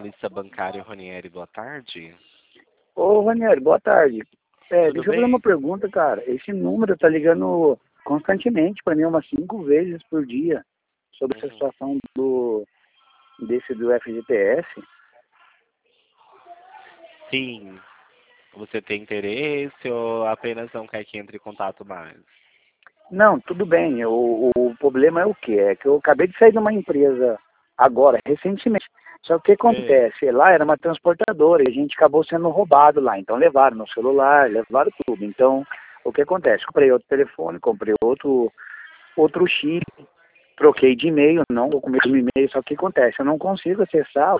analista bancário Ranieri, boa tarde. Ô, Ranieri, boa tarde. Tudo Deixa eu fazer bem? uma pergunta, cara. Esse número tá ligando constantemente para mim, umas 5 vezes por dia, sobre essa Uhum. situação do FGTS. Sim. Você tem interesse ou apenas não quer que entre em contato mais? Não, tudo bem. O problema é o quê? É que eu acabei de sair de uma empresa agora, recentemente. Só que o que Sei. acontece? Lá era uma transportadora e a gente acabou sendo roubado lá. Então levaram meu celular, levaram tudo. Então, o que acontece? Comprei outro telefone, comprei outro chip, troquei de e-mail, não tô com o mesmo e-mail, só que o que acontece? Eu não consigo acessar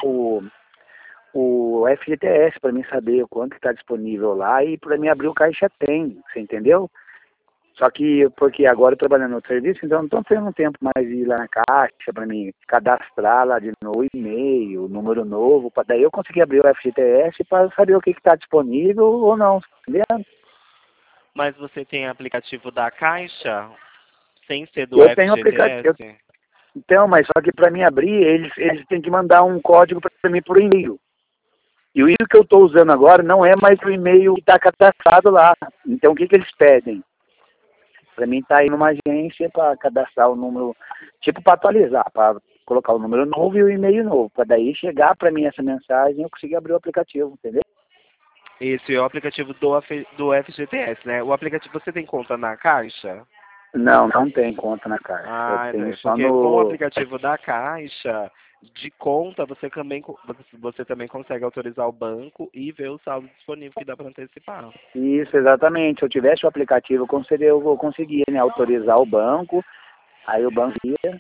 o FGTS para mim saber o quanto está disponível lá e para mim abrir o Caixa Tem, você entendeu? Só que, porque agora eu trabalhando no outro serviço, então não estou tendo tempo mais de ir lá na Caixa para mim cadastrar lá de novo o e-mail, o número novo, para daí eu conseguir abrir o FGTS para saber o que está disponível ou não, entendeu? Mas você tem aplicativo da Caixa sem ser do Eu tenho aplicativo, FGTS? então, mas só que para mim abrir, eles têm que mandar um código para mim por e-mail. E o e-mail que eu estou usando agora não é mais o e-mail que está cadastrado lá. Então, o que eles pedem? Para mim, tá aí numa agência para cadastrar o número, tipo para atualizar, para colocar o número novo e o e-mail novo, para daí chegar para mim essa mensagem e eu conseguir abrir o aplicativo, entendeu? Esse é o aplicativo do FGTS, né? O aplicativo, você tem conta na Caixa? Não, não tem conta na Caixa. Eu Ah, tenho é só porque com o no... aplicativo da Caixa de conta, você também consegue autorizar o banco e ver o saldo disponível que dá para antecipar. Isso, exatamente. Se eu tivesse o aplicativo, eu conseguia, né, autorizar o banco, aí o banco ia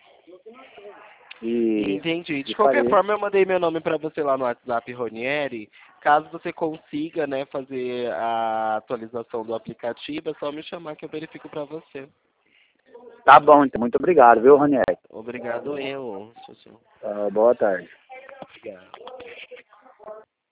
e, Entendi. De e qualquer faria. forma, eu mandei meu nome para você lá no WhatsApp, Ronieri. Caso você consiga, né, fazer a atualização do aplicativo, é só me chamar que eu verifico para você. Tá bom, então. Muito obrigado, viu, Ranieri? Obrigado eu. Tchau, tchau. Boa tarde. Obrigado.